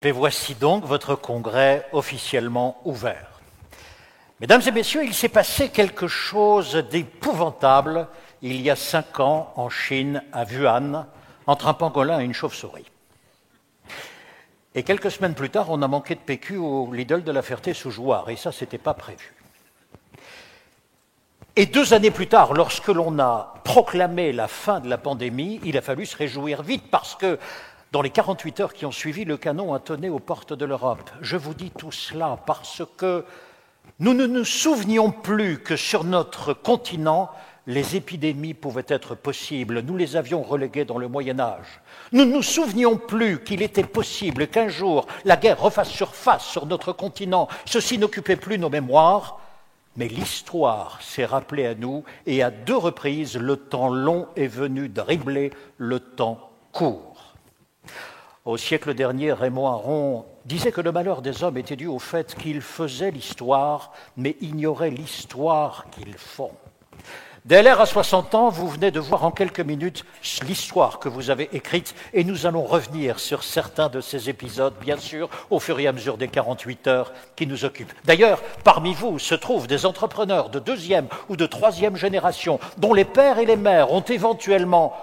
Et voici donc votre congrès officiellement ouvert. Mesdames et messieurs, il s'est passé quelque chose d'épouvantable il y a 5 ans en Chine, à Wuhan, entre un pangolin et une chauve-souris. Et quelques semaines plus tard, on a manqué de PQ au Lidl de la Ferté-sous-Jouarre, et ça, c'était pas prévu. Et 2 années plus tard, lorsque l'on a proclamé la fin de la pandémie, il a fallu se réjouir vite parce que dans les 48 heures qui ont suivi, le canon a tonné aux portes de l'Europe. Je vous dis tout cela parce que nous ne nous souvenions plus que sur notre continent, les épidémies pouvaient être possibles. Nous les avions reléguées dans le Moyen-Âge. Nous ne nous souvenions plus qu'il était possible qu'un jour la guerre refasse surface sur notre continent. Ceci n'occupait plus nos mémoires. Mais l'histoire s'est rappelée à nous et à 2 reprises, le temps long est venu dribbler le temps court. Au siècle dernier, Raymond Aron disait que le malheur des hommes était dû au fait qu'ils faisaient l'histoire, mais ignoraient l'histoire qu'ils font. DLR à 60 ans, vous venez de voir en quelques minutes l'histoire que vous avez écrite et nous allons revenir sur certains de ces épisodes, bien sûr, au fur et à mesure des 48 heures qui nous occupent. D'ailleurs, parmi vous se trouvent des entrepreneurs de 2e ou de 3e génération dont les pères et les mères ont éventuellement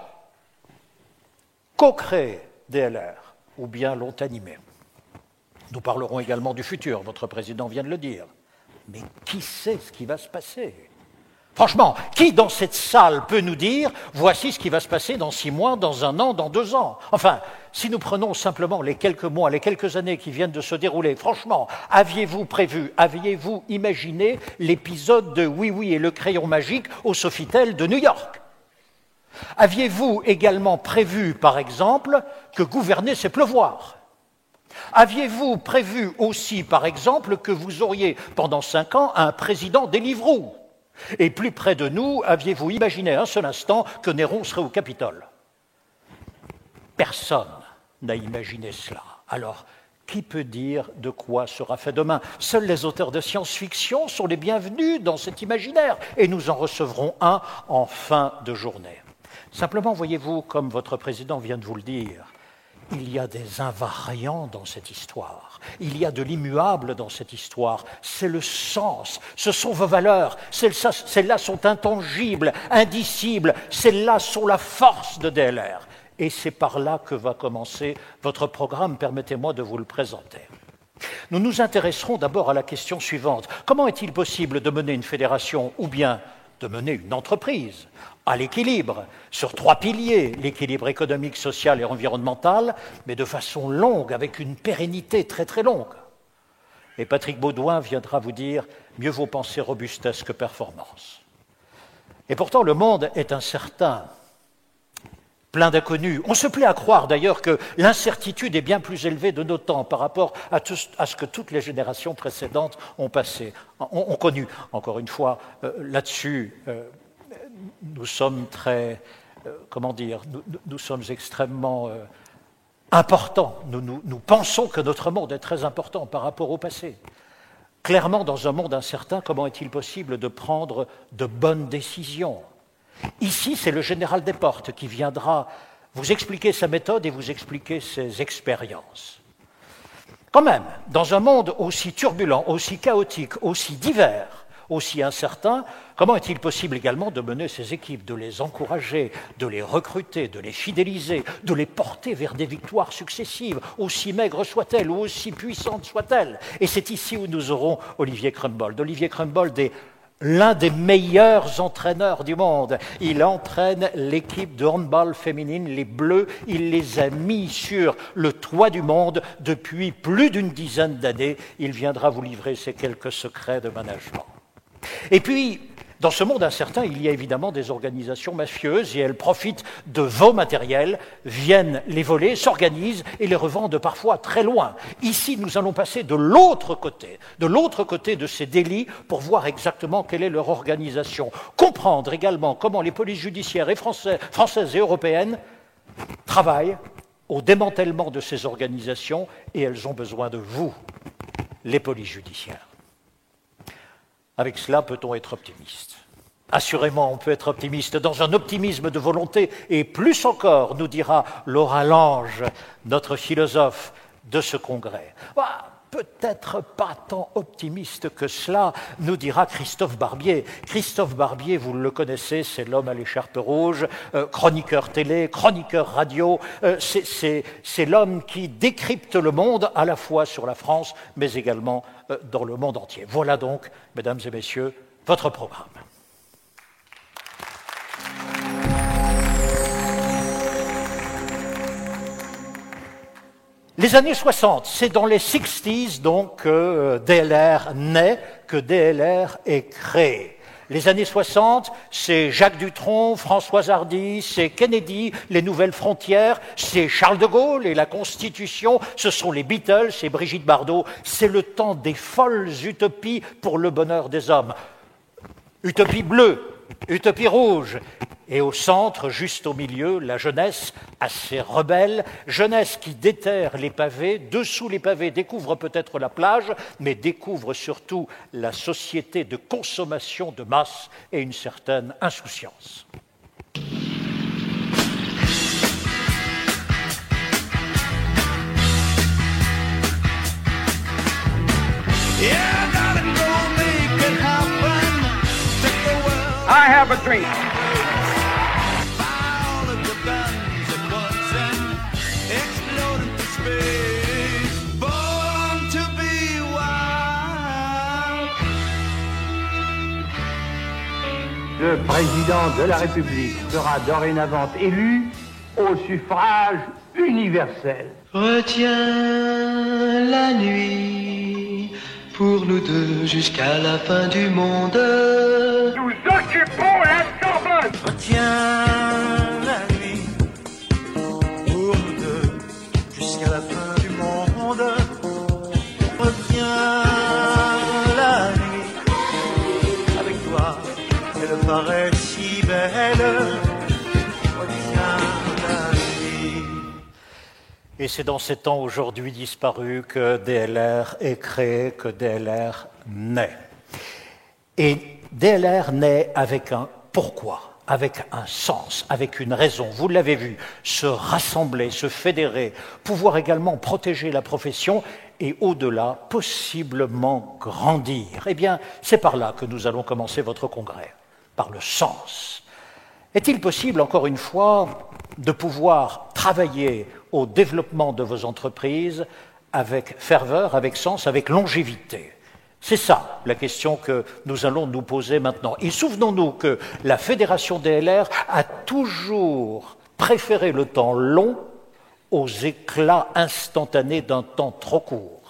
co-créé DLR ou bien l'ont animé. Nous parlerons également du futur, votre président vient de le dire. Mais qui sait ce qui va se passer ? Franchement, qui dans cette salle peut nous dire « voici ce qui va se passer dans 6 mois, dans 1 an, dans 2 ans ?» Enfin, si nous prenons simplement les quelques mois, les quelques années qui viennent de se dérouler, franchement, aviez-vous prévu, aviez-vous imaginé l'épisode de Oui, oui et le crayon magique au Sofitel de New York ? Aviez-vous également prévu, par exemple, que gouverner c'est pleuvoir ? Aviez-vous prévu aussi, par exemple, que vous auriez pendant 5 ans un président des Livres-Roux ? Et plus près de nous, aviez-vous imaginé un seul instant que Néron serait au Capitole ? Personne n'a imaginé cela. Alors, qui peut dire de quoi sera fait demain ? Seuls les auteurs de science-fiction sont les bienvenus dans cet imaginaire, et nous en recevrons un en fin de journée. Simplement, voyez-vous, comme votre président vient de vous le dire, il y a des invariants dans cette histoire, il y a de l'immuable dans cette histoire, c'est le sens, ce sont vos valeurs, celles-là sont intangibles, indicibles, celles-là sont la force de DLR. Et c'est par là que va commencer votre programme, permettez-moi de vous le présenter. Nous nous intéresserons d'abord à la question suivante. Comment est-il possible de mener une fédération ou bien de mener une entreprise à l'équilibre, sur 3 piliers, l'équilibre économique, social et environnemental, mais de façon longue, avec une pérennité très très longue. Et Patrick Baudouin viendra vous dire « mieux vaut penser robustesse que performance ». Et pourtant, le monde est incertain, plein d'inconnus. On se plaît à croire d'ailleurs que l'incertitude est bien plus élevée de nos temps par rapport à ce que toutes les générations précédentes ont connu. Encore une fois, là-dessus, nous sommes nous sommes extrêmement importants. Nous pensons que notre monde est très important par rapport au passé. Clairement, dans un monde incertain, comment est-il possible de prendre de bonnes décisions ? Ici, c'est le général Desportes qui viendra vous expliquer sa méthode et vous expliquer ses expériences. Quand même, dans un monde aussi turbulent, aussi chaotique, aussi divers, aussi incertain, comment est-il possible également de mener ces équipes, de les encourager, de les recruter, de les fidéliser, de les porter vers des victoires successives, aussi maigres soient-elles ou aussi puissantes soient-elles ? Et c'est ici où nous aurons Olivier Crumbold. Olivier Crumbold est l'un des meilleurs entraîneurs du monde. Il entraîne l'équipe de handball féminine, les Bleus. Il les a mis sur le toit du monde depuis plus d'une dizaine d'années. Il viendra vous livrer ses quelques secrets de management. Et puis, dans ce monde incertain, il y a évidemment des organisations mafieuses et elles profitent de vos matériels, viennent les voler, s'organisent et les revendent parfois très loin. Ici, nous allons passer de l'autre côté de ces délits pour voir exactement quelle est leur organisation. Comprendre également comment les polices judiciaires et françaises et européennes travaillent au démantèlement de ces organisations et elles ont besoin de vous, les polices judiciaires. Avec cela, peut-on être optimiste ? Assurément, on peut être optimiste dans un optimisme de volonté, et plus encore, nous dira Laura Lange, notre philosophe, de ce congrès. Peut-être pas tant optimiste que cela, nous dira Christophe Barbier. Christophe Barbier, vous le connaissez, c'est l'homme à l'écharpe rouge, chroniqueur télé, chroniqueur radio. C'est l'homme qui décrypte le monde, à la fois sur la France, mais également dans le monde entier. Voilà donc, mesdames et messieurs, votre programme. Les années 60, c'est dans les 60s donc que DLR naît, que DLR est créé. Les années 60, c'est Jacques Dutronc, Françoise Hardy, c'est Kennedy, les Nouvelles Frontières, c'est Charles de Gaulle et la Constitution, ce sont les Beatles et Brigitte Bardot. C'est le temps des folles utopies pour le bonheur des hommes. Utopie bleue, utopie rouge. Et au centre, juste au milieu, la jeunesse assez rebelle, jeunesse qui déterre les pavés, dessous les pavés découvre peut-être la plage, mais découvre surtout la société de consommation de masse et une certaine insouciance. I have a dream. Le président de la République sera dorénavant élu au suffrage universel. Retiens la nuit pour nous deux jusqu'à la fin du monde. Nous occupons la Sorbonne. Retiens la nuit pour nous deux jusqu'à la fin du monde. Retiens la nuit avec toi, elle paraît si belle. Retiens la nuit. Et c'est dans ces temps aujourd'hui disparus que DLR est créé, que DLR naît. Et DLR naît avec un pourquoi, avec un sens, avec une raison. Vous l'avez vu, se rassembler, se fédérer, pouvoir également protéger la profession et au-delà, possiblement grandir. Eh bien, c'est par là que nous allons commencer votre congrès, par le sens. Est-il possible, encore une fois, de pouvoir travailler au développement de vos entreprises avec ferveur, avec sens, avec longévité? C'est ça la question que nous allons nous poser maintenant. Et souvenons-nous que la Fédération DLR a toujours préféré le temps long aux éclats instantanés d'un temps trop court.